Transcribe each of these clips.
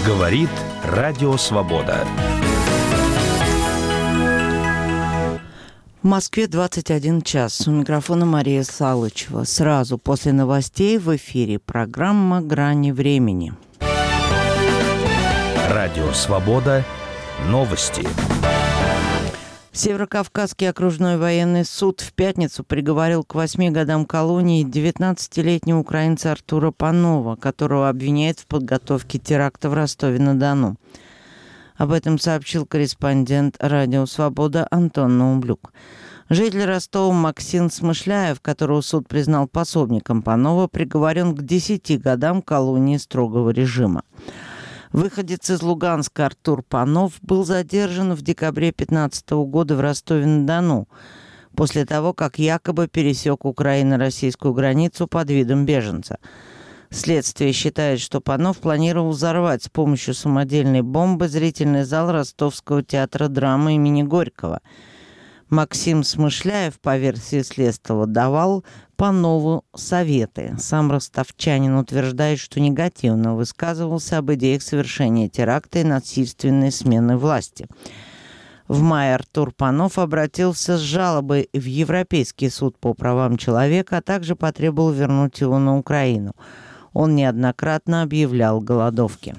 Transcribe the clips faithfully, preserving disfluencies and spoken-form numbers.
Говорит Радио Свобода. В Москве двадцать один час. У микрофона Мария Салычева. Сразу после новостей в эфире программа «Грани времени». Радио Свобода. Новости. Северокавказский окружной военный суд в пятницу приговорил к восьми годам колонии девятнадцатилетнего украинца Артура Панова, которого обвиняют в подготовке теракта в Ростове-на-Дону. Об этом сообщил корреспондент «Радио Свобода» Антон Наумблюк. Житель Ростова Максим Смышляев, которого суд признал пособником Панова, приговорен к десяти годам колонии строгого режима. Выходец из Луганска Артур Панов был задержан в декабре две тысячи пятнадцатого года в Ростове-на-Дону после того, как якобы пересек украино-российскую границу под видом беженца. Следствие считает, что Панов планировал взорвать с помощью самодельной бомбы зрительный зал Ростовского театра драмы имени Горького. Максим Смышляев, по версии следствия, давал Панову советы. Сам ростовчанин утверждает, что негативно высказывался об идеях совершения теракта и насильственной смены власти. В мае Артур Панов обратился с жалобой в Европейский суд по правам человека, а также потребовал вернуть его на Украину. Он неоднократно объявлял голодовки.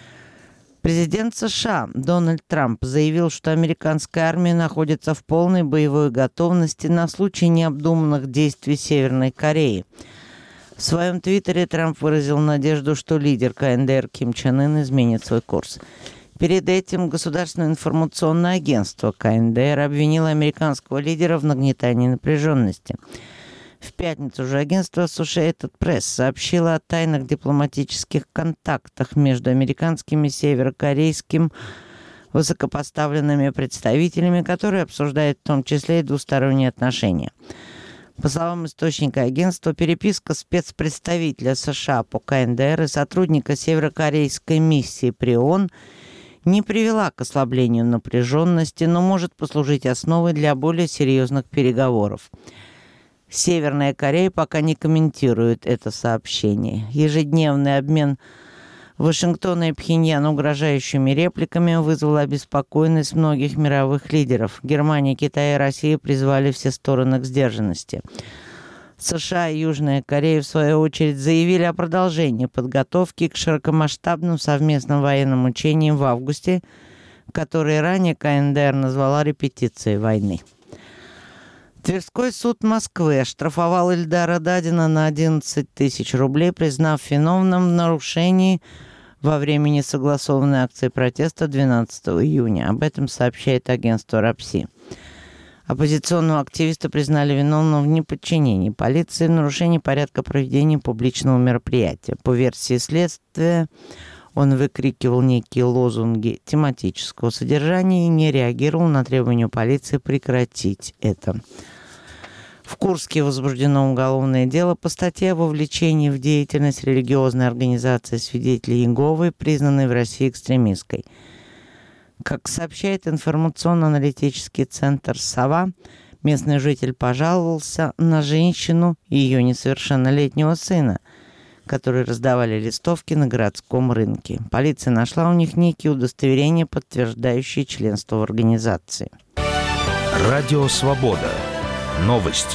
Президент США Дональд Трамп заявил, что американская армия находится в полной боевой готовности на случай необдуманных действий Северной Кореи. В своем твиттере Трамп выразил надежду, что лидер ка эн дэ эр Ким Чен Ын изменит свой курс. Перед этим Государственное информационное агентство ка эн дэ эр обвинило американского лидера в нагнетании напряженности. В пятницу же агентство Associated Press сообщило о тайных дипломатических контактах между американским и северокорейским высокопоставленными представителями, которые обсуждают в том числе и двусторонние отношения. По словам источника агентства, переписка спецпредставителя США по ка эн дэ эр и сотрудника северокорейской миссии при ООН не привела к ослаблению напряженности, но может послужить основой для более серьезных переговоров. Северная Корея пока не комментирует это сообщение. Ежедневный обмен Вашингтона и Пхеньяна угрожающими репликами вызвал обеспокоенность многих мировых лидеров. Германия, Китай и Россия призвали все стороны к сдержанности. США и Южная Корея, в свою очередь, заявили о продолжении подготовки к широкомасштабным совместным военным учениям в августе, которые ранее ка эн дэ эр назвала репетицией войны. Тверской суд Москвы оштрафовал Ильдара Дадина на одиннадцать тысяч рублей, признав виновным в нарушении во время несогласованной акции протеста двенадцатого июня. Об этом сообщает агентство РАПСИ. Оппозиционного активиста признали виновным в неподчинении полиции, в нарушении порядка проведения публичного мероприятия. По версии следствия, он выкрикивал некие лозунги тематического содержания и не реагировал на требования полиции прекратить это. В Курске возбуждено уголовное дело по статье о вовлечении в деятельность религиозной организации свидетелей Иеговы, признанной в России экстремистской. Как сообщает информационно-аналитический центр «Сова», местный житель пожаловался на женщину и ее несовершеннолетнего сына, которые раздавали листовки на городском рынке. Полиция нашла у них некие удостоверения, подтверждающие членство в организации. Радио Свобода. Новости.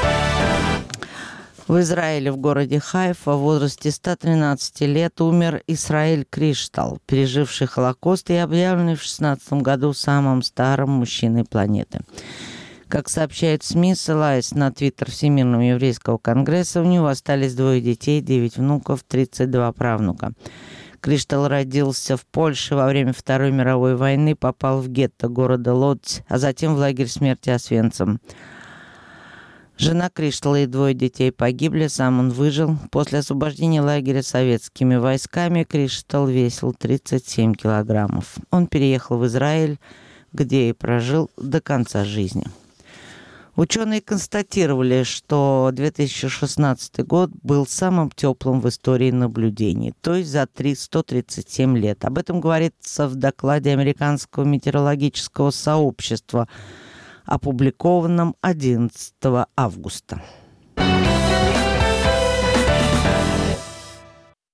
В Израиле, в городе Хайфа, в возрасте ста тринадцати лет умер Исраэль Криштал, переживший Холокост и объявленный в шестнадцатом году самым старым мужчиной планеты. Как сообщает СМИ, ссылаясь на твиттер Всемирного еврейского конгресса, у него остались двое детей, девять внуков, тридцать два правнука. Криштал родился в Польше во время Второй мировой войны, попал в гетто города Лодзь, а затем в лагерь смерти Освенцим. Жена Криштала и двое детей погибли, сам он выжил. После освобождения лагеря советскими войсками Криштал весил тридцать семь килограммов. Он переехал в Израиль, где и прожил до конца жизни. Ученые констатировали, что две тысячи шестнадцатый год был самым теплым в истории наблюдений, то есть за сто тридцать семь лет. Об этом говорится в докладе Американского метеорологического сообщества, опубликованном одиннадцатого августа.